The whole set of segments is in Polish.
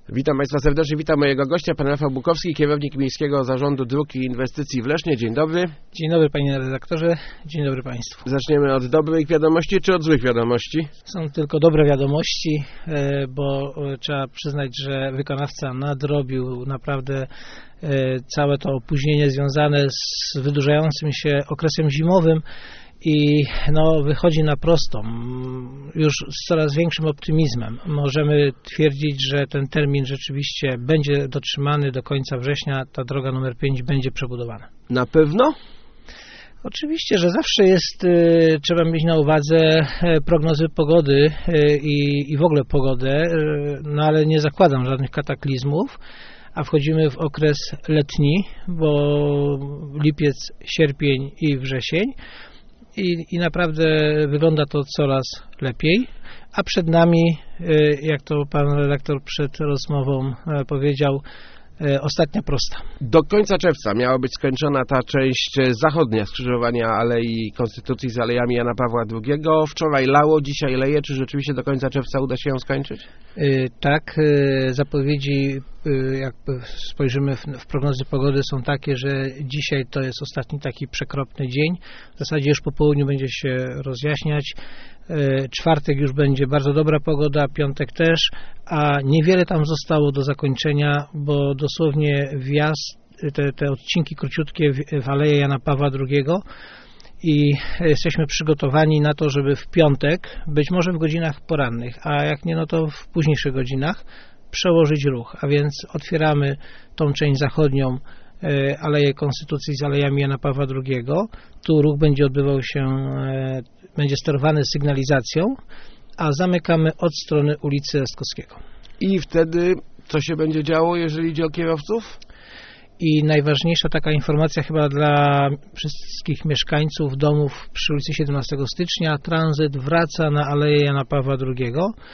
Witam Państwa serdecznie, witam mojego gościa, pan Rafał Bukowski, kierownik Miejskiego Zarządu Dróg i Inwestycji w Lesznie. Dzień dobry. Dzień dobry panie redaktorze, dzień dobry państwu. Zaczniemy od dobrych wiadomości czy od złych wiadomości? Są tylko dobre wiadomości, bo trzeba przyznać, że wykonawca nadrobił naprawdę całe to opóźnienie związane z wydłużającym się okresem zimowym i wychodzi na prostą. Już z coraz większym optymizmem możemy twierdzić, że ten termin rzeczywiście będzie dotrzymany do końca września. Ta droga numer 5 będzie przebudowana. Na pewno? Oczywiście, że zawsze trzeba mieć na uwadze prognozy pogody i w ogóle pogodę, ale nie zakładam żadnych kataklizmów, a wchodzimy w okres letni, bo lipiec, sierpień i wrzesień. I naprawdę wygląda to coraz lepiej, a przed nami, jak to pan redaktor przed rozmową powiedział, ostatnia prosta. Do końca czerwca miała być skończona ta część zachodnia skrzyżowania Alei Konstytucji z Alejami Jana Pawła II. Wczoraj lało, dzisiaj leje. Czy rzeczywiście do końca czerwca uda się ją skończyć? Tak, zapowiedzi, jak spojrzymy w prognozy pogody, są takie, że dzisiaj to jest ostatni taki przekropny dzień. W zasadzie już po południu będzie się rozjaśniać. Czwartek już będzie bardzo dobra pogoda, piątek też, a niewiele tam zostało do zakończenia, bo dosłownie wjazd, te odcinki króciutkie w Aleję Jana Pawła II i jesteśmy przygotowani na to, żeby w piątek, być może w godzinach porannych, a jak nie, to w późniejszych godzinach przełożyć ruch, a więc otwieramy tą część zachodnią Aleję Konstytucji z Alejami Jana Pawła II. Tu ruch będzie odbywał się, będzie sterowany sygnalizacją, a zamykamy od strony ulicy Estkowskiego. I wtedy co się będzie działo, jeżeli idzie o kierowców? I najważniejsza taka informacja chyba dla wszystkich mieszkańców domów przy ulicy 17 stycznia, tranzyt wraca na Aleję Jana Pawła II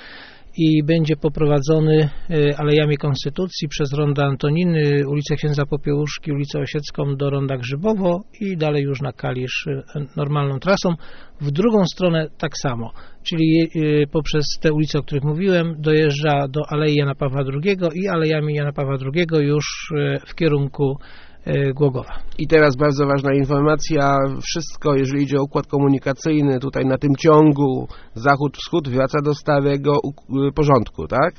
i będzie poprowadzony Alejami Konstytucji przez Ronda Antoniny, ulicę Księdza Popiełuszki, ulicę Osiecką do Ronda Grzybowo i dalej już na Kalisz normalną trasą. W drugą stronę tak samo, czyli poprzez te ulice, o których mówiłem, dojeżdża do Alei Jana Pawła II i Alejami Jana Pawła II już w kierunku Głogowa. I teraz bardzo ważna informacja, wszystko, jeżeli idzie o układ komunikacyjny, tutaj na tym ciągu zachód-wschód wraca do starego porządku, tak?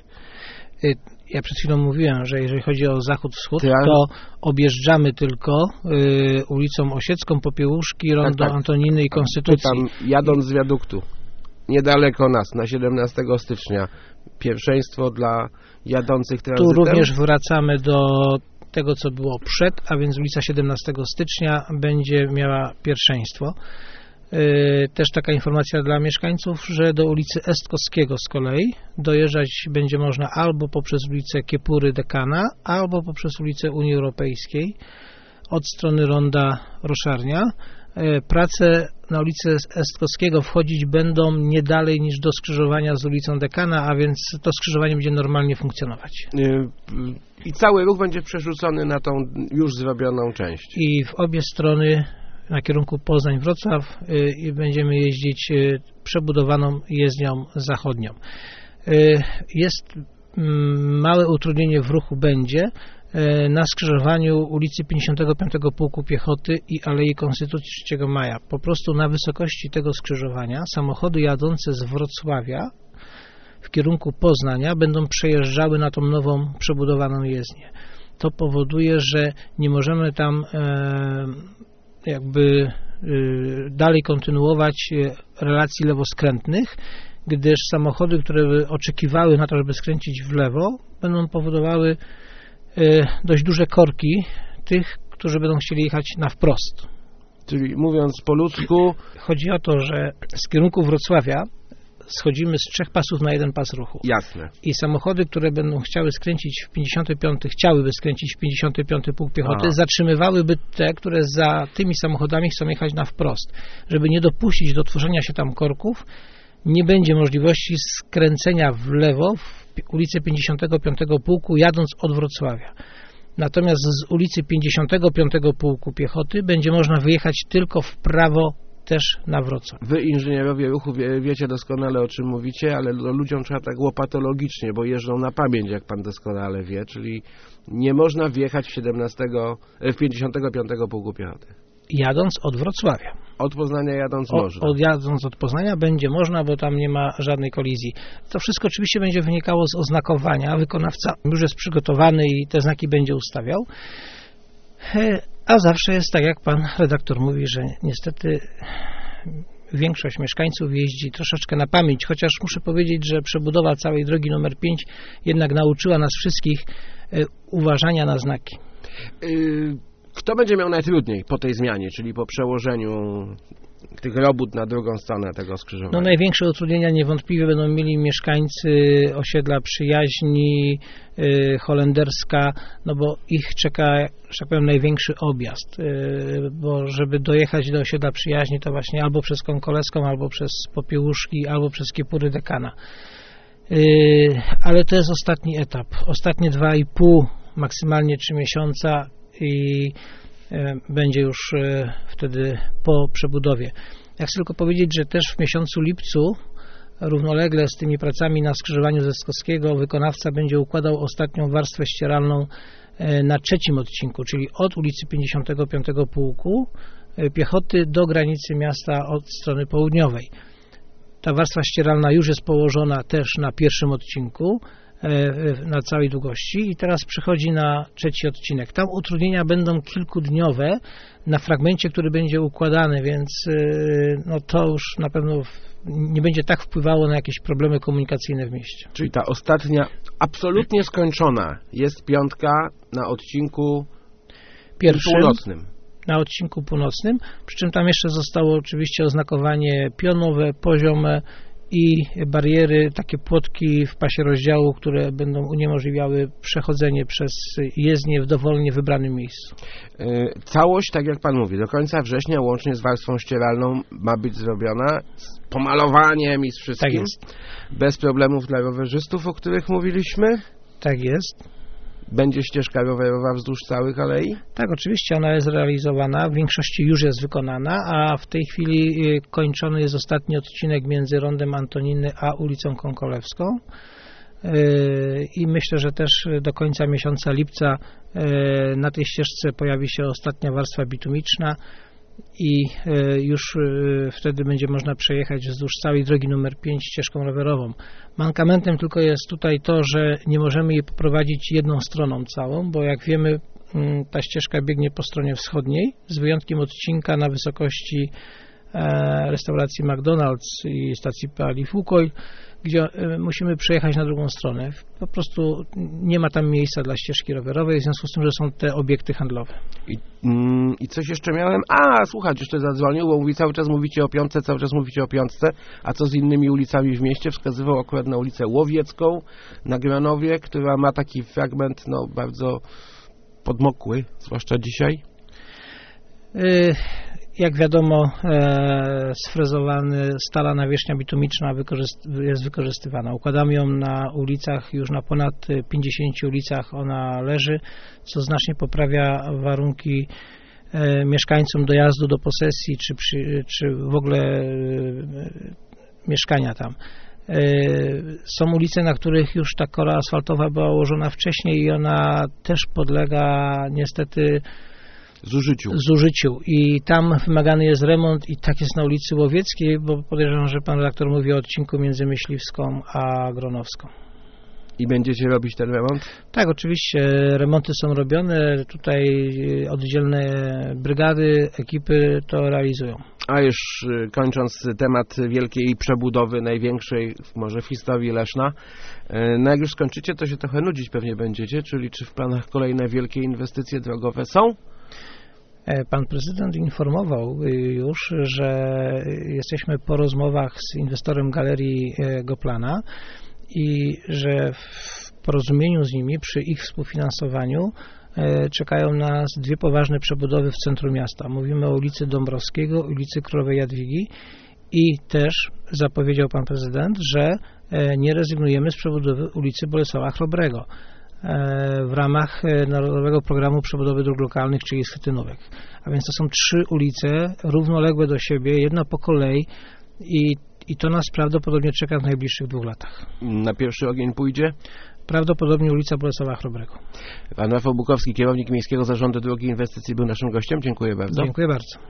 Ja przed chwilą mówiłem, że jeżeli chodzi o zachód-wschód, to objeżdżamy tylko ulicą Osiecką, Popiełuszki, Rondo Antoniny i Konstytucji. Tam jadąc z wiaduktu, niedaleko nas, na 17 stycznia, pierwszeństwo dla jadących tranzytem. Tu również wracamy do tego, co było przed, a więc ulica 17 stycznia będzie miała pierwszeństwo. Też taka informacja dla mieszkańców, że do ulicy Estkowskiego z kolei dojeżdżać będzie można albo poprzez ulicę Kiepury Dekana, albo poprzez ulicę Unii Europejskiej od strony Ronda Roszarnia. Prace na ulicę Estkowskiego wchodzić będą nie dalej niż do skrzyżowania z ulicą Dekana, a więc to skrzyżowanie będzie normalnie funkcjonować. I cały ruch będzie przerzucony na tą już zrobioną część. I w obie strony na kierunku Poznań-Wrocław i będziemy jeździć przebudowaną jezdnią zachodnią. Jest małe utrudnienie w ruchu będzie na skrzyżowaniu ulicy 55 Pułku Piechoty i Alei Konstytucji 3 Maja. Po prostu na wysokości tego skrzyżowania samochody jadące z Wrocławia w kierunku Poznania będą przejeżdżały na tą nową, przebudowaną jezdnię. To powoduje, że nie możemy tam dalej kontynuować relacji lewoskrętnych, gdyż samochody, które by oczekiwały na to, żeby skręcić w lewo, będą powodowały dość duże korki tych, którzy będą chcieli jechać na wprost. Czyli mówiąc po ludzku, chodzi o to, że z kierunku Wrocławia schodzimy z 3 pasów na 1 pas ruchu. Jasne. I samochody, które będą chciałyby skręcić w 55 Pułk Piechoty, zatrzymywałyby te, które za tymi samochodami chcą jechać na wprost. Żeby nie dopuścić do tworzenia się tam korków, nie będzie możliwości skręcenia w lewo w ulicę 55 Pułku jadąc od Wrocławia. Natomiast z ulicy 55 Pułku Piechoty będzie można wyjechać tylko w prawo też na Wrocław. Wy, inżynierowie ruchu, wiecie doskonale, o czym mówicie, ale ludziom trzeba tak łopatologicznie, bo jeżdżą na pamięć, jak pan doskonale wie, czyli nie można wjechać w 55. Pułku Piechoty. Jadąc od Wrocławia. Od Poznania jadąc można. Jadąc od Poznania będzie można, bo tam nie ma żadnej kolizji. To wszystko oczywiście będzie wynikało z oznakowania. Wykonawca już jest przygotowany i te znaki będzie ustawiał. A zawsze jest tak, jak pan redaktor mówi, że niestety większość mieszkańców jeździ troszeczkę na pamięć, chociaż muszę powiedzieć, że przebudowa całej drogi numer 5 jednak nauczyła nas wszystkich uważania na znaki. Kto będzie miał najtrudniej po tej zmianie, czyli po przełożeniu tych robót na drugą stronę tego skrzyżowania? No, największe utrudnienia niewątpliwie będą mieli mieszkańcy osiedla Przyjaźni, Holenderska, no bo ich czeka, że tak powiem, największy objazd, bo żeby dojechać do osiedla Przyjaźni, to właśnie albo przez Konkoleską, albo przez Popiełuszki, albo przez Kiepury Dekana. Ale to jest ostatni etap, ostatnie 2,5, maksymalnie 3 miesiąca i będzie już wtedy po przebudowie. Ja chcę tylko powiedzieć, że też w miesiącu lipcu, równolegle z tymi pracami na skrzyżowaniu ze Skockiego, wykonawca będzie układał ostatnią warstwę ścieralną na 3. odcinku, czyli od ulicy 55 Pułku Piechoty do granicy miasta od strony południowej. Ta warstwa ścieralna już jest położona też na 1. odcinku, na całej długości i teraz przychodzi na 3. odcinek. Tam utrudnienia będą kilkudniowe na fragmencie, który będzie układany, więc no to już na pewno nie będzie tak wpływało na jakieś problemy komunikacyjne w mieście. Czyli ta ostatnia, absolutnie skończona jest 5 na odcinku 1. północnym. Na odcinku północnym, przy czym tam jeszcze zostało oczywiście oznakowanie pionowe, poziome i bariery, takie płotki w pasie rozdziału, które będą uniemożliwiały przechodzenie przez jezdnię w dowolnie wybranym miejscu. Całość, tak jak pan mówi, do końca września łącznie z warstwą ścieralną ma być zrobiona, z pomalowaniem i z wszystkim. Tak jest. Bez problemów dla rowerzystów, o których mówiliśmy. Tak jest. Będzie ścieżka rowerowa wzdłuż całych alei? Tak, oczywiście ona jest realizowana, w większości już jest wykonana, a w tej chwili kończony jest ostatni odcinek między rondem Antoniny a ulicą Konkolewską i myślę, że też do końca miesiąca lipca na tej ścieżce pojawi się ostatnia warstwa bitumiczna i już wtedy będzie można przejechać wzdłuż całej drogi numer 5 ścieżką rowerową. Mankamentem tylko jest tutaj to, że nie możemy jej poprowadzić jedną stroną całą, bo jak wiemy, ta ścieżka biegnie po stronie wschodniej, z wyjątkiem odcinka na wysokości restauracji McDonald's i stacji paliw Łukoil, gdzie musimy przejechać na drugą stronę. Po prostu nie ma tam miejsca dla ścieżki rowerowej, w związku z tym, że są te obiekty handlowe. I coś jeszcze miałem? Słuchajcie, jeszcze zadzwonił, bo cały czas mówicie o 5, cały czas mówicie o 5, a co z innymi ulicami w mieście? Wskazywał akurat na ulicę Łowiecką, na Granowie, która ma taki fragment bardzo podmokły, zwłaszcza dzisiaj. Jak wiadomo, sfrezowany stala nawierzchnia bitumiczna jest wykorzystywana. Układamy ją na ulicach, już na ponad 50 ulicach ona leży, co znacznie poprawia warunki mieszkańcom dojazdu do posesji, czy w ogóle mieszkania tam. Są ulice, na których już ta kora asfaltowa była ułożona wcześniej i ona też podlega niestety zużyciu i tam wymagany jest remont i tak jest na ulicy Łowieckiej, bo podejrzewam, że pan redaktor mówi o odcinku między Myśliwską a Gronowską. I będziecie robić ten remont? Tak, oczywiście remonty są robione, tutaj oddzielne brygady, ekipy to realizują. A już kończąc temat wielkiej przebudowy, największej może w historii Leszna, no jak już skończycie, to się trochę nudzić pewnie będziecie, czyli czy w planach kolejne wielkie inwestycje drogowe są? Pan prezydent informował już, że jesteśmy po rozmowach z inwestorem galerii Goplana i że w porozumieniu z nimi, przy ich współfinansowaniu czekają nas 2 poważne przebudowy w centrum miasta. Mówimy o ulicy Dąbrowskiego, ulicy Królowej Jadwigi i też zapowiedział pan prezydent, że nie rezygnujemy z przebudowy ulicy Bolesława Chrobrego. w ramach Narodowego Programu Przebudowy Dróg Lokalnych, czyli schetynówek. A więc to są 3 ulice równoległe do siebie, jedna po kolei i to nas prawdopodobnie czeka w najbliższych 2 latach. Na pierwszy ogień pójdzie? Prawdopodobnie ulica Bolesława Chrobrego. Pan Rafał Bukowski, kierownik Miejskiego Zarządu Dróg i Inwestycji, był naszym gościem. Dziękuję bardzo. Dziękuję bardzo.